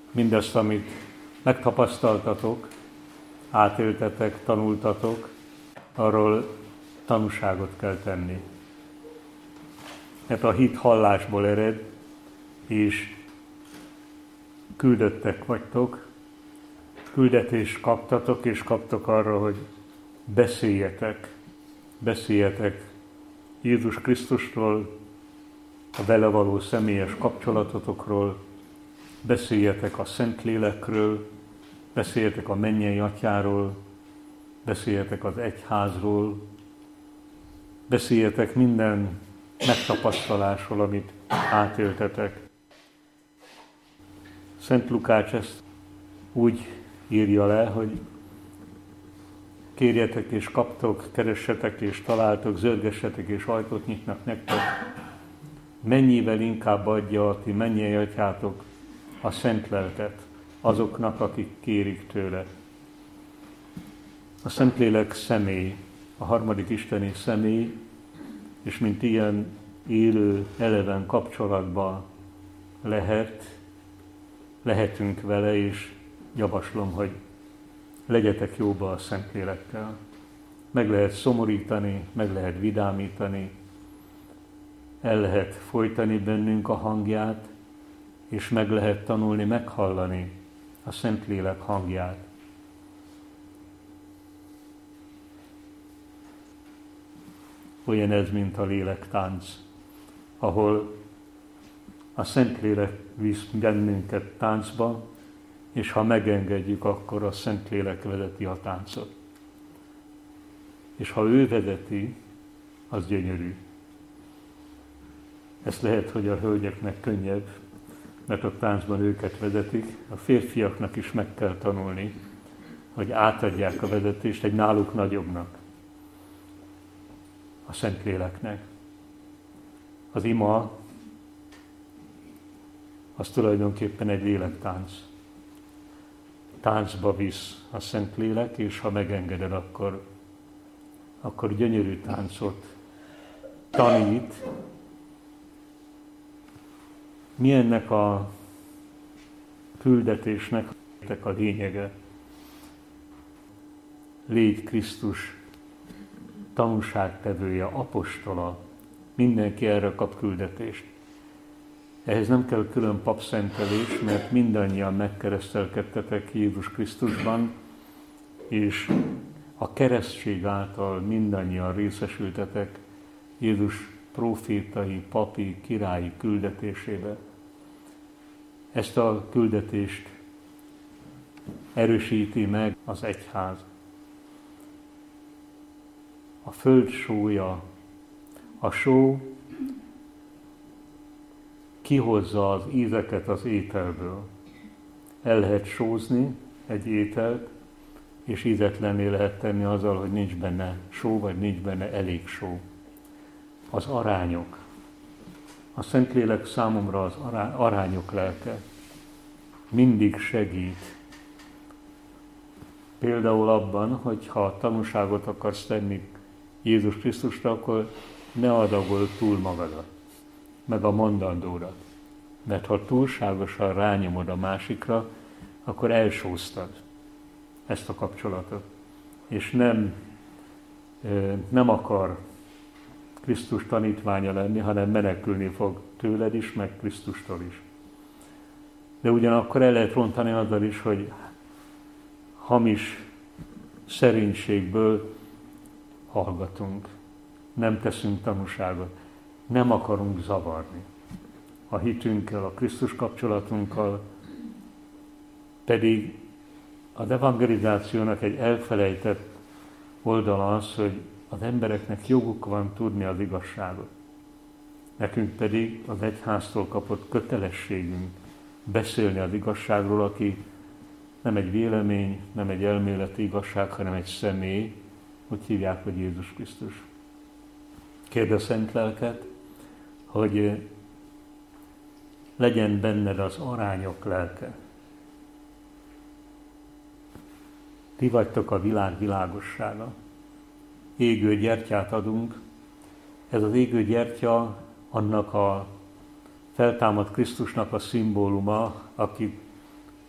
mindazt, amit megtapasztaltatok, átéltetek, tanultatok, arról tanúságot kell tenni. Mert a hit hallásból ered, és küldöttek vagytok, küldetést kaptatok, és kaptok arra, hogy beszéljetek Jézus Krisztusról, a vele való személyes kapcsolatotokról, beszéljetek a Szentlélekről, beszéljetek a mennyei Atyáról, beszéljetek az egyházról, beszéljetek minden megtapasztalásról, amit átéltetek. Szent Lukács ezt úgy írja le, hogy kérjetek és kaptok, keressetek és találtok, zörgessetek és ajtót nyitnak nektek. Mennyivel inkább adja a ti mennyei atyátok a szent lelket azoknak, akik kérik tőle. A Szentlélek személy, a harmadik isteni személy, és mint ilyen élő, eleven kapcsolatban lehetünk vele, és javaslom, hogy legyetek jóba a Szentlélekkel. Meg lehet szomorítani, meg lehet vidámítani, el lehet folytani bennünk a hangját, és meg lehet tanulni, meghallani a Szentlélek hangját. Olyan ez, mint a lélektánc, ahol a Szentlélek visz bennünket táncba, és ha megengedjük, akkor a Szentlélek vezeti a táncot. És ha ő vezeti, az gyönyörű. Ez lehet, hogy a hölgyeknek könnyebb, mert a táncban őket vezetik. A férfiaknak is meg kell tanulni, hogy átadják a vezetést egy náluk nagyobbnak, a Szentléleknek. Az ima, az tulajdonképpen egy lélektánc. Táncba visz a Szentlélek, és ha megengeded, akkor gyönyörű táncot tanít. Mi ennek a küldetésnek a lényege? Légy Krisztus tanúságtevője, apostola. Mindenki erre kap küldetést. Ehhez nem kell külön papszentelés, mert mindannyian megkeresztelkedtetek Jézus Krisztusban, és a keresztség által mindannyian részesültetek Jézus prófétai, papi, királyi küldetésébe. Ezt a küldetést erősíti meg az egyház. A föld sója, a só kihozza az ízeket az ételből. El lehet sózni egy ételt, és ízetlenné lehet tenni azzal, hogy nincs benne só, vagy nincs benne elég só. Az arányok. A Szentlélek számomra az arányok lelke. Mindig segít. Például abban, hogy ha tanúságot akarsz tenni Jézus Krisztusra, akkor ne adagol túl magadat, meg a mondandódat. Mert ha túlságosan rányomod a másikra, akkor elsóztad ezt a kapcsolatot. És nem akar Krisztus tanítványa lenni, hanem menekülni fog tőled is, meg Krisztustól is. De ugyanakkor el lehet rontani azzal is, hogy hamis szerénységből hallgatunk, nem teszünk tanúságot, nem akarunk zavarni a hitünkkel, a Krisztus kapcsolatunkkal, pedig az evangelizációnak egy elfelejtett oldala az, hogy az embereknek joguk van tudni az igazságot. Nekünk pedig az egyháztól kapott kötelességünk beszélni az igazságról, aki nem egy vélemény, nem egy elméleti igazság, hanem egy személy, úgy hívják, hogy Jézus Krisztus. Kérd a Szent Lelket, hogy legyen benned az arányok lelke. Ti vagytok a világ világossága. Égő gyertyát adunk. Ez az égő gyertya annak a feltámadt Krisztusnak a szimbóluma, aki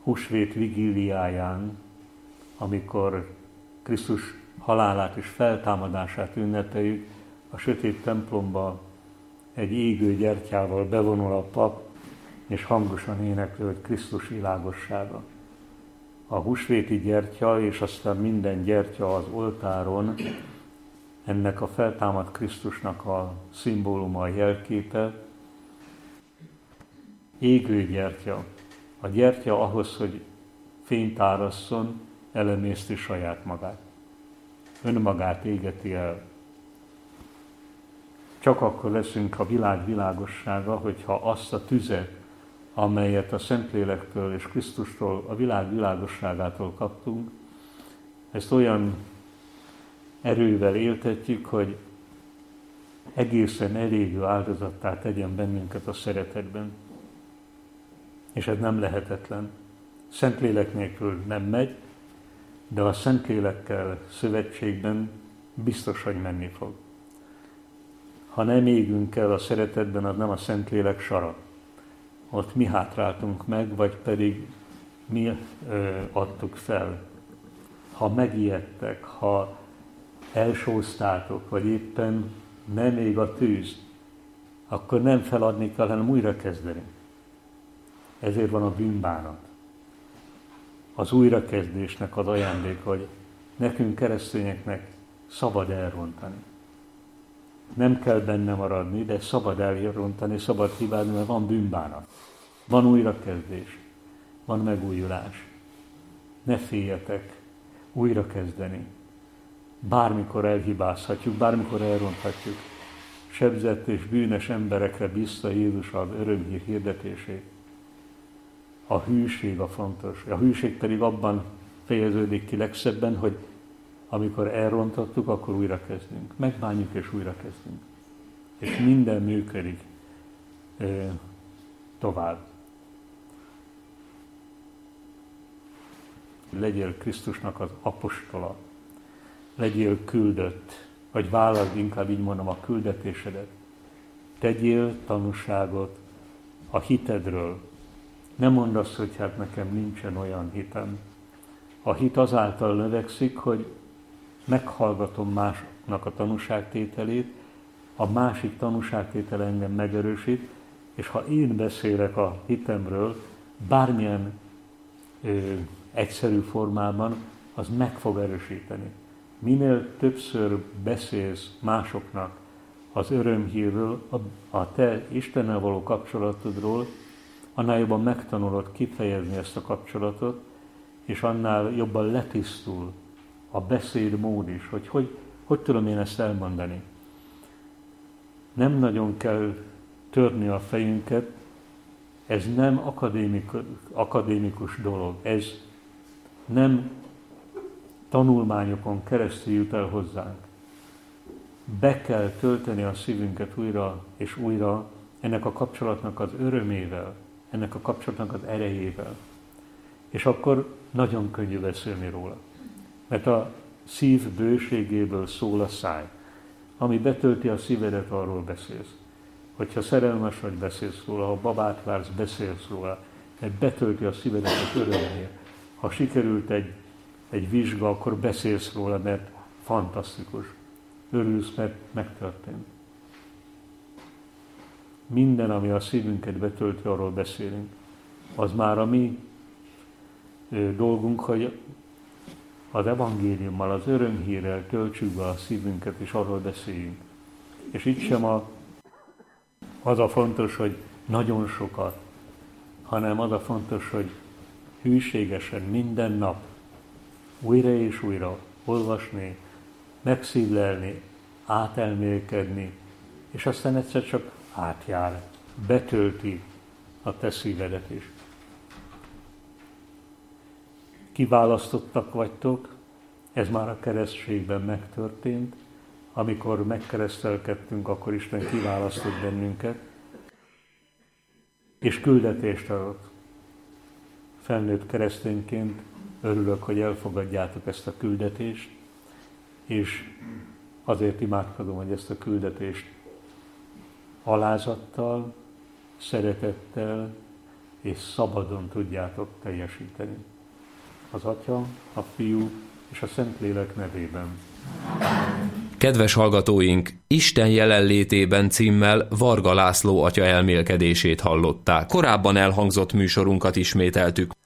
húsvét vigíliáján, amikor Krisztus halálát és feltámadását ünnepeljük, a sötét templomba egy égő gyertyával bevonul a pap, és hangosan énekli, hogy Krisztus világossága. A húsvéti gyertya, és aztán minden gyertya az oltáron, ennek a feltámadt Krisztusnak a szimbóluma, a jelképe, égő gyertya. A gyertya ahhoz, hogy fényt árasszon, elemészti saját magát. Önmagát égeti el. Csak akkor leszünk a világ világossága, hogyha azt a tüzet, amelyet a Szentlélektől és Krisztustól, a világ világosságától kaptunk, ezt olyan erővel éltetjük, hogy egészen elégő áldozattá tegyen bennünket a szeretetben. És ez nem lehetetlen. Szentlélek nélkül nem megy, de a Szentlélekkel szövetségben biztos, hogy menni fog. Ha nem égünk el a szeretetben, az nem a Szentlélek sara. Ott mi hátráltunk meg, vagy pedig mi adtuk fel. Ha megijedtek, ha elsóztátok, vagy éppen nem ég a tűz, akkor nem feladni kell, hanem újra kezdeni. Ezért van a bűnbánat. Az újrakezdésnek az ajándék, hogy nekünk keresztényeknek szabad elrontani. Nem kell benne maradni, de szabad elrontani, szabad hibázni, mert van bűnbánat. Van újrakezdés, van megújulás. Ne féljetek újrakezdeni. Bármikor elhibázhatjuk, bármikor elronthatjuk. Sebzett és bűnös emberekre bízta Jézus az örömhír hirdetését. A hűség a fontos. A hűség pedig abban fejeződik ki legszebben, hogy amikor elrontottuk, akkor újra kezdünk. Megbánjuk és újra kezdünk. És minden működik tovább. Legyél Krisztusnak az apostola. Legyél küldött, vagy vállald, inkább így mondom, a küldetésedet. Tegyél tanúságot a hitedről. Nem mondd azt, hogy hát nekem nincsen olyan hitem. A hit azáltal növekszik, hogy meghallgatom másnak a tanúságtételét, a másik tanúságtétele engem megerősít, és ha én beszélek a hitemről, bármilyen egyszerű formában, az meg fog erősíteni. Minél többször beszélsz másoknak az örömhírről, a te Istennel való kapcsolatodról, annál jobban megtanulod kifejezni ezt a kapcsolatot, és annál jobban letisztul a beszédmód is, hogy tudom én ezt elmondani. Nem nagyon kell törni a fejünket, ez nem akadémikus dolog, ez nem tanulmányokon keresztül jut el hozzánk. Be kell tölteni a szívünket újra és újra ennek a kapcsolatnak az örömével, ennek a kapcsolatnak az erejével. És akkor nagyon könnyű beszélni róla. Mert a szív bőségéből szól a száj. Ami betölti a szívedet, arról beszélsz. Hogyha szerelmes vagy, beszélsz róla, ha babát vársz, beszélsz róla. Mert betölti a szívedet az örömnél. Ha sikerült egy vizsga, akkor beszélsz róla, mert fantasztikus. Örülsz, mert megtörtént. Minden, ami a szívünket betölti, arról beszélünk. Az már a mi dolgunk, hogy az evangéliummal, az örömhírrel töltsük be a szívünket, és arról beszéljünk. És itt sem az a fontos, hogy nagyon sokat, hanem az a fontos, hogy hűségesen minden nap újra és újra olvasni, megszívlelni, átelmélkedni, és aztán egyszer csak átjár, betölti a te szívedet is. Kiválasztottak vagytok, ez már a keresztségben megtörtént, amikor megkeresztelkedtünk, akkor Isten kiválasztott bennünket, és küldetést adott. Felnőtt keresztényként örülök, hogy elfogadjátok ezt a küldetést, és azért imádkozom, hogy ezt a küldetést alázattal, szeretettel és szabadon tudjátok teljesíteni. Az Atya, a Fiú és a Szentlélek nevében. Kedves hallgatóink, Isten jelenlétében címmel Varga László atya elmélkedését hallották. Korábban elhangzott műsorunkat ismételtük.